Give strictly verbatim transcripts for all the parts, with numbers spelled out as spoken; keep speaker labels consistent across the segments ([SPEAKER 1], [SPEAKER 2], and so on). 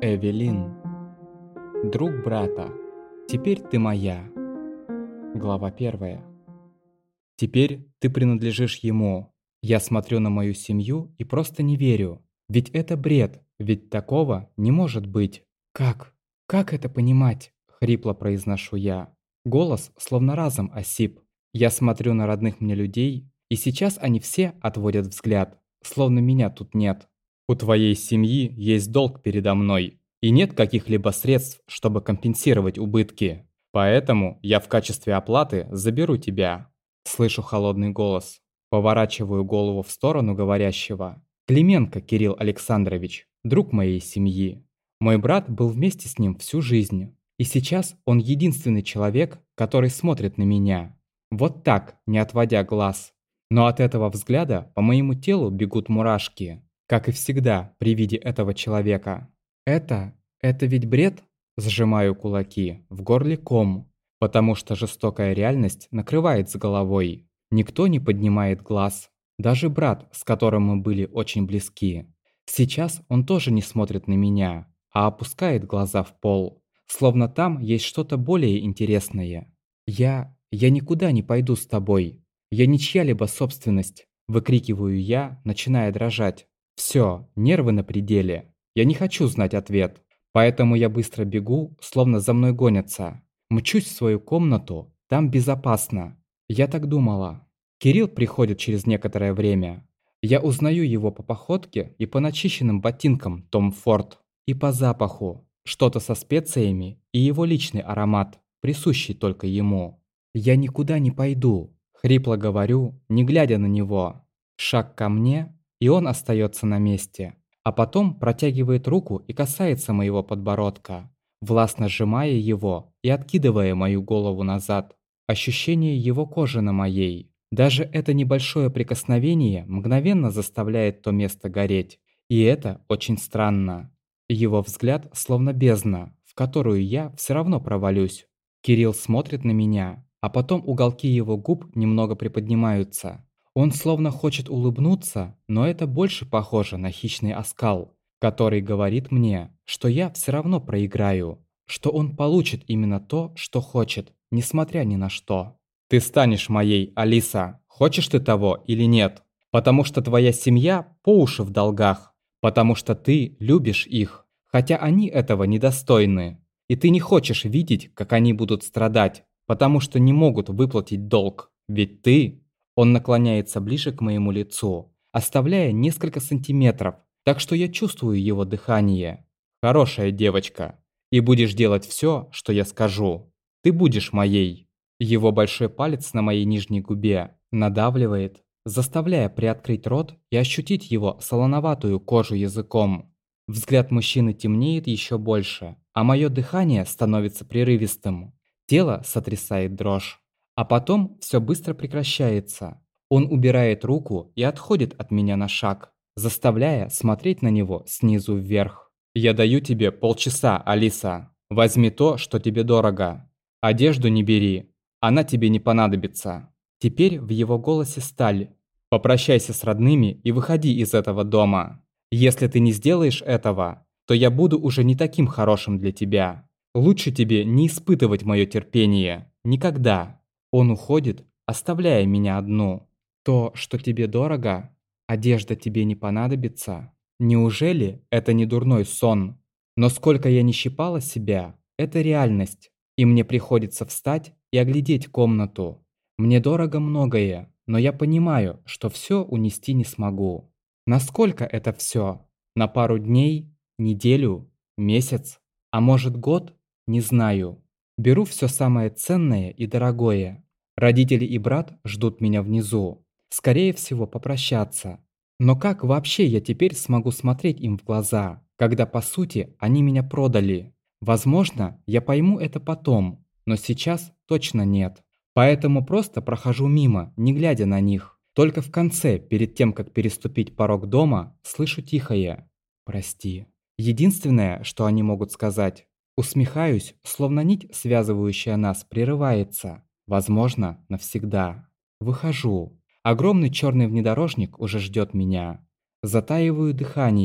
[SPEAKER 1] Эвелин. Друг брата. Теперь ты моя. Глава первая. Теперь ты принадлежишь ему. Я смотрю на мою семью и просто не верю. Ведь это бред, ведь такого не может быть. Как? Как это понимать? Хрипло произношу я. Голос словно разом осип. Я смотрю на родных мне людей, и сейчас они все отводят взгляд, словно меня тут нет. У твоей семьи есть долг передо мной, и нет каких-либо средств, чтобы компенсировать убытки. Поэтому я в качестве оплаты заберу тебя. Слышу холодный голос. Поворачиваю голову в сторону говорящего. Клименко Кирилл Александрович, друг моей семьи. Мой брат был вместе с ним всю жизнь. И сейчас он единственный человек, который смотрит на меня. Вот так, не отводя глаз. Но от этого взгляда по моему телу бегут мурашки. Как и всегда при виде этого человека. Это... это ведь бред? Сжимаю кулаки, в горле ком. Потому что жестокая реальность накрывает с головой. Никто не поднимает глаз. Даже брат, с которым мы были очень близки. Сейчас он тоже не смотрит на меня, а опускает глаза в пол. Словно там есть что-то более интересное. Я... я никуда не пойду с тобой. Я не чья-либо собственность. Выкрикиваю я, начиная дрожать. Все, нервы на пределе. Я не хочу знать ответ. Поэтому я быстро бегу, словно за мной гонятся. Мчусь в свою комнату, там безопасно. Я так думала. Кирилл приходит через некоторое время. Я узнаю его по походке и по начищенным ботинкам Том Форд. И по запаху. Что-то со специями и его личный аромат, присущий только ему. Я никуда не пойду. Хрипло говорю, не глядя на него. Шаг ко мне, и он остается на месте. А потом протягивает руку и касается моего подбородка, властно сжимая его и откидывая мою голову назад. Ощущение его кожи на моей. Даже это небольшое прикосновение мгновенно заставляет то место гореть. И это очень странно. Его взгляд словно бездна, в которую я все равно провалюсь. Кирилл смотрит на меня, а потом уголки его губ немного приподнимаются. Он словно хочет улыбнуться, но это больше похоже на хищный оскал, который говорит мне, что я все равно проиграю, что он получит именно то, что хочет, несмотря ни на что. Ты станешь моей, Алиса, хочешь ты того или нет? Потому что твоя семья по уши в долгах, потому что ты любишь их, хотя они этого недостойны. И ты не хочешь видеть, как они будут страдать, потому что не могут выплатить долг, ведь ты... Он наклоняется ближе к моему лицу, оставляя несколько сантиметров, так что я чувствую его дыхание. Хорошая девочка. И будешь делать все, что я скажу. Ты будешь моей. Его большой палец на моей нижней губе надавливает, заставляя приоткрыть рот и ощутить его солоноватую кожу языком. Взгляд мужчины темнеет еще больше, а мое дыхание становится прерывистым. Тело сотрясает дрожь. А потом все быстро прекращается. Он убирает руку и отходит от меня на шаг, заставляя смотреть на него снизу вверх. «Я даю тебе полчаса, Алиса. Возьми то, что тебе дорого. Одежду не бери, она тебе не понадобится». Теперь в его голосе сталь. «Попрощайся с родными и выходи из этого дома. Если ты не сделаешь этого, то я буду уже не таким хорошим для тебя. Лучше тебе не испытывать мое терпение. Никогда». Он уходит, оставляя меня одну. То, что тебе дорого, одежда тебе не понадобится. Неужели это не дурной сон? Но сколько я не щипала себя, это реальность. И мне приходится встать и оглядеть комнату. Мне дорого многое, но я понимаю, что все унести не смогу. Насколько это все? На пару дней, неделю, месяц, а может год? Не знаю. Беру все самое ценное и дорогое. Родители и брат ждут меня внизу. Скорее всего, попрощаться. Но как вообще я теперь смогу смотреть им в глаза, когда по сути они меня продали? Возможно, я пойму это потом, но сейчас точно нет. Поэтому просто прохожу мимо, не глядя на них. Только в конце, перед тем, как переступить порог дома, слышу тихое «Прости». Единственное, что они могут сказать. Усмехаюсь, словно нить, связывающая нас, прерывается. Возможно, навсегда. Выхожу. Огромный черный внедорожник уже ждет меня. Затаиваю дыхание.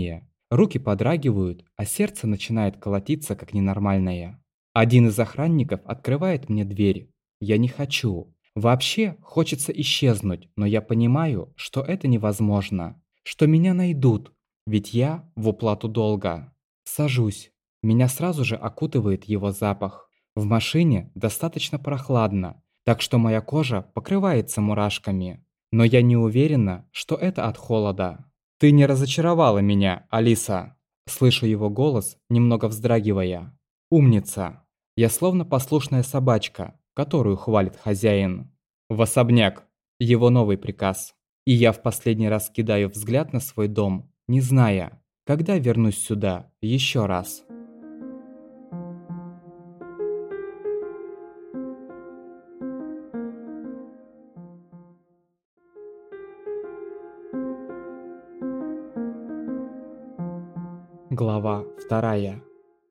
[SPEAKER 1] Руки подрагивают, а сердце начинает колотиться как ненормальное. Один из охранников открывает мне дверь. Я не хочу. Вообще хочется исчезнуть, но я понимаю, что это невозможно. Что меня найдут, ведь я в уплату долга. Сажусь. Меня сразу же окутывает его запах. В машине достаточно прохладно, так что моя кожа покрывается мурашками. Но я не уверена, что это от холода. «Ты не разочаровала меня, Алиса!» Слышу его голос, немного вздрагивая. «Умница!» Я словно послушная собачка, которую хвалит хозяин. «В особняк!» Его новый приказ. И я в последний раз кидаю взгляд на свой дом, не зная, когда вернусь сюда еще раз. Глава вторая.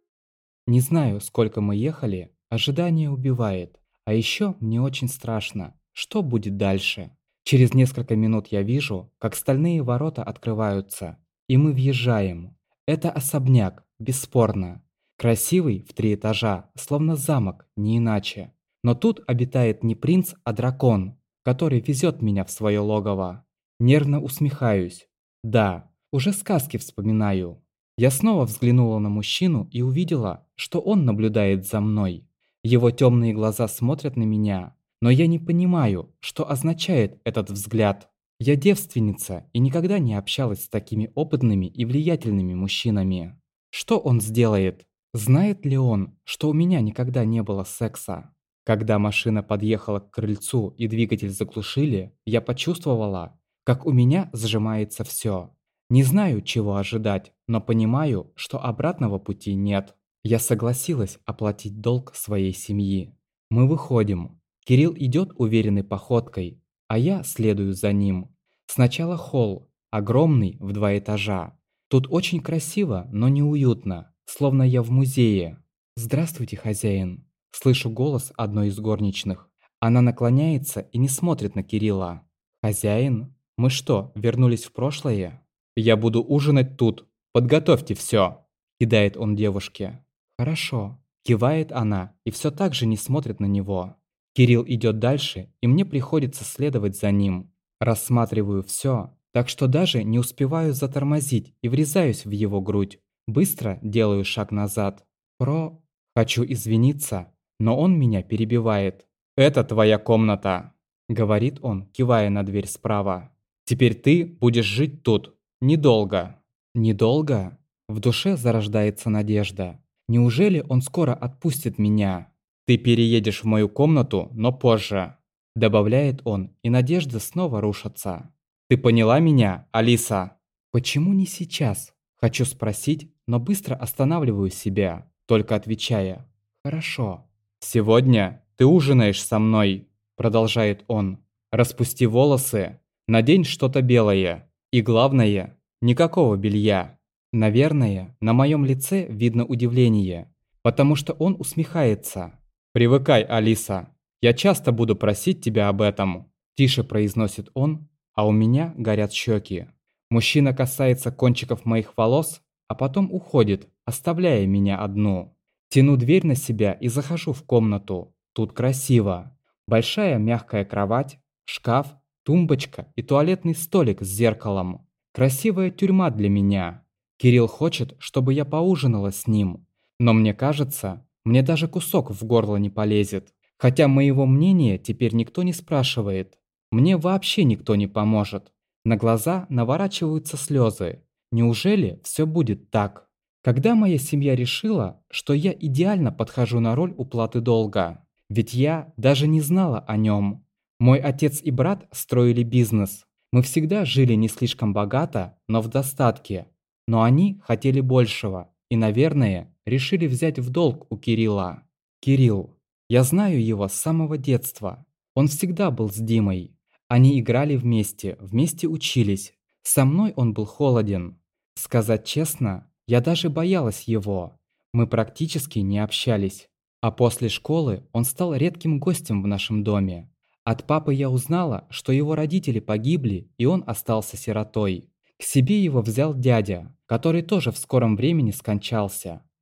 [SPEAKER 1] Не знаю, сколько мы ехали, ожидание убивает. А еще мне очень страшно, что будет дальше. Через несколько минут я вижу, как стальные ворота открываются, и мы въезжаем. Это особняк, бесспорно. Красивый в три этажа, словно замок, не иначе. Но тут обитает не принц, а дракон, который везет меня в свое логово. Нервно усмехаюсь. Да, уже сказки вспоминаю. Я снова взглянула на мужчину и увидела, что он наблюдает за мной. Его темные глаза смотрят на меня, но я не понимаю, что означает этот взгляд. Я девственница и никогда не общалась с такими опытными и влиятельными мужчинами. Что он сделает? Знает ли он, что у меня никогда не было секса? Когда машина подъехала к крыльцу и двигатель заглушили, я почувствовала, как у меня сжимается все. Не знаю, чего ожидать, но понимаю, что обратного пути нет. Я согласилась оплатить долг своей семьи. Мы выходим. Кирилл идет уверенной походкой, а я следую за ним. Сначала холл, огромный в два этажа. Тут очень красиво, но неуютно, словно я в музее. «Здравствуйте, хозяин!» Слышу голос одной из горничных. Она наклоняется и не смотрит на Кирилла. «Хозяин? Мы что, вернулись в прошлое?» «Я буду ужинать тут. Подготовьте все», – кидает он девушке. «Хорошо», – кивает она и все так же не смотрит на него. Кирилл идет дальше, и мне приходится следовать за ним. Рассматриваю все, так что даже не успеваю затормозить и врезаюсь в его грудь. Быстро делаю шаг назад. Про... Хочу извиниться, но он меня перебивает. «Это твоя комната», – говорит он, кивая на дверь справа. «Теперь ты будешь жить тут. Недолго». Недолго? В душе зарождается надежда. Неужели он скоро отпустит меня? «Ты переедешь в мою комнату, но позже», – добавляет он, и надежда снова рушится. «Ты поняла меня, Алиса?» «Почему не сейчас?» Хочу спросить, но быстро останавливаю себя, только отвечая «Хорошо». «Сегодня ты ужинаешь со мной», – продолжает он. «Распусти волосы, надень что-то белое. И главное, никакого белья». Наверное, на моем лице видно удивление, потому что он усмехается. «Привыкай, Алиса. Я часто буду просить тебя об этом», – тише произносит он, а у меня горят щеки. Мужчина касается кончиков моих волос, а потом уходит, оставляя меня одну. Тяну дверь на себя и захожу в комнату. Тут красиво. Большая мягкая кровать, шкаф, тумбочка и туалетный столик с зеркалом. Красивая тюрьма для меня. Кирилл хочет, чтобы я поужинала с ним. Но мне кажется, мне даже кусок в горло не полезет. Хотя моего мнения теперь никто не спрашивает. Мне вообще никто не поможет. На глаза наворачиваются слезы. Неужели все будет так? Когда моя семья решила, что я идеально подхожу на роль уплаты долга? Ведь я даже не знала о нем. Мой отец и брат строили бизнес. Мы всегда жили не слишком богато, но в достатке. Но они хотели большего и, наверное, решили взять в долг у Кирилла. Кирилл. Я знаю его с самого детства. Он всегда был с Димой. Они играли вместе, вместе учились. Со мной он был холоден. Сказать честно, я даже боялась его. Мы практически не общались. А после школы он стал редким гостем в нашем доме. От папы я узнала, что его родители погибли, и он остался сиротой. К себе его взял дядя, который тоже в скором времени скончался.